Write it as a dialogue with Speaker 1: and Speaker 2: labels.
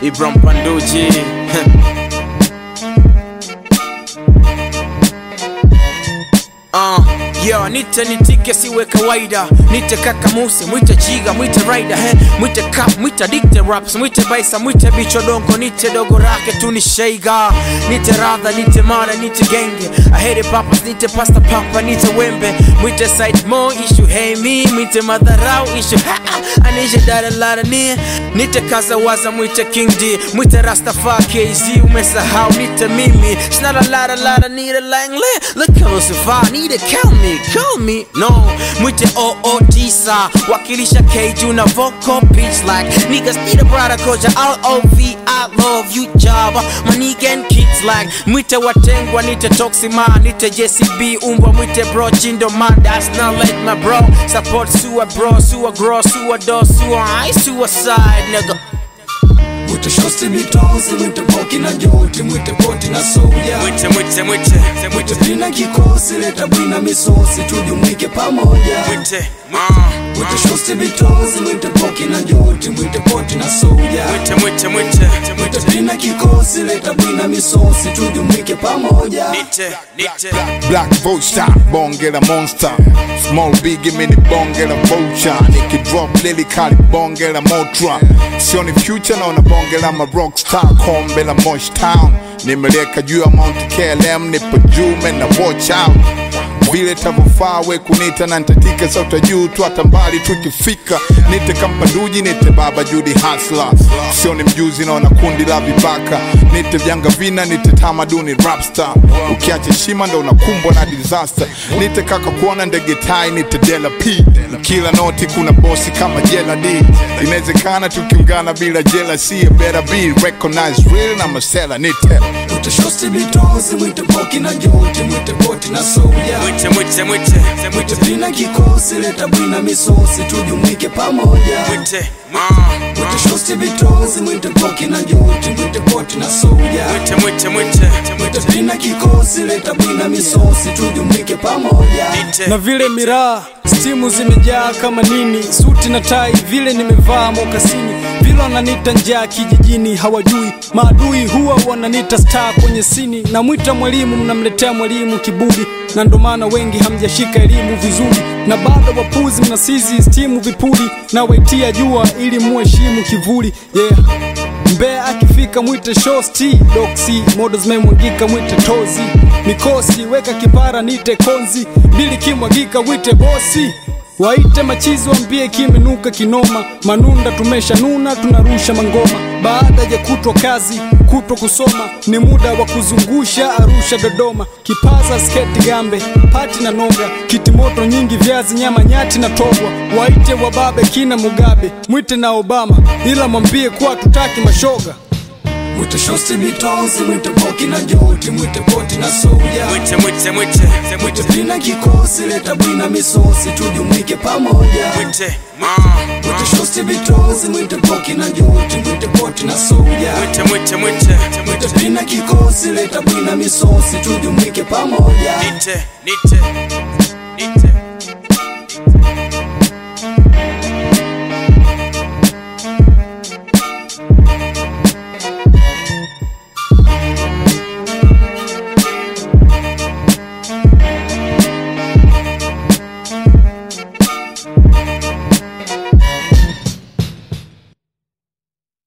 Speaker 1: Ibram Panduji. Yo, nite nitike siwe kawaida. Nite kaka Muse, mwite jiga, mwite rider, mwite cap, mwite dicte raps, mwite baisa, mwite bicho dongo, nite dogo rake tu ni sheiga. Nite radha, nite mara, nite genge. I hate it papas, nite pasta papa, nite wembe. Mwite side mo issue, hey me, mwite madharau issue. Anisha dada lada ni. Nite kaza waza, mwite King D, mwite Rastafari KZ, umesahau nite mimi. Snala lada, need a langle. Look close if I need to call me, no. Mwite OOTisa, wakilisha K-Ju na vocal pitch like niggas need a brother koja L-O-V, I love you java. My nigga and kids like mwite watengwa, nite Toxima, nite JCB umbwa, mwite bro Jindo man, that's not like my bro. Support suwa bro, suwa grow, suwa do, suwa I suicide nigga.
Speaker 2: Mwite shosti mitozi, mwite poki na joti, mwite poti na soya. Mwite pina kikosi, leta bwina misosi, tujumuike pamoja. Mwite shosti mitozi, mwite poki na joti, mwite poti na soya. Mwite pina kikosi, leta bwina misosi, tujumuike pamoja.
Speaker 3: Black Vulture, bongela monster. Small biggie mini bongela vulture. Niki drop lily kali bongela motra. Sioni future naona bongela ma rockstar. Kombela Mosh Town. Nimeleka juu ya Mount KLM, nipo juu mena watch out. Vile tavofaa we kunita na ntatika sauta juu tu hata mbali tukifika. Nite Kampanduji, nite Baba Judy Hustler. Sioni mjuzi naona kundi la vibaka. Nite Vyanga Vina, nite Tamaduni Rapstar. Ukiache shima ndo unakumbwa na disaster. Nite Kaka Kuona ndege tai, nite Dela P. Kila noti kuna bossi kama Jela D. Inawezekana tukiungana bila jealousy. Better be recognized real na masela nite.
Speaker 2: Mwite shosti mitozi, mwite poki na joti, mwite poti na soya. Mwite pina kikosi, leta bwina misosi, tujumuike pamoja. Mwite shosti mitozi, mwite poki na joti, mwite poti na soya. Mwite pina kikosi, leta bwina misosi, tujumuike pamoja.
Speaker 4: Na vile miraa, stimu zimejaa kama nini. Suti na tai vile nimevaa mokasini. Vile wananita njaa kijijini hawajui. Maadui huwa wananita star kwenye sini. Na mwita mwalimu, mnamletea mwalimu kiburi. Na ndo maana wengi hamjashika elimu vizuri. Na bado wapuzi mnasizi stimu vipuri. Na waitia jua ili muheshimu kivuli. Yeah. Mbea akifika mwite shosti, doksi, models memwagika mwite tozi. Mikosi, weka kipara nite konzi, bili kimwagika mwite bosi. Waite machizi wambie kimenuka kinoma, manunda tumesha nuna tunarusha mangoma. Baada ya kutwa kazi, kutwa kusoma, ni muda wa kuzungusha Arusha Dodoma. Kipaza sketi gambe, pati na noga, kitimoto nyingi viazi nyama nyati na togwa. Waite wababe kina Mugabe, mwite na Obama, ila mwambie kuwa tutaki mashoga.
Speaker 2: Mwite shosti mitozi, mwite poki na joti, mwite poti na soya. Mwite pina kikosi, leta bwina misosi, tujumuike pamoja. Mwite shosti mitozi, mwite poki na joti, mwite poti na soya. Mwite pina kikosi, leta bwina misosi, tujumuike pamoja.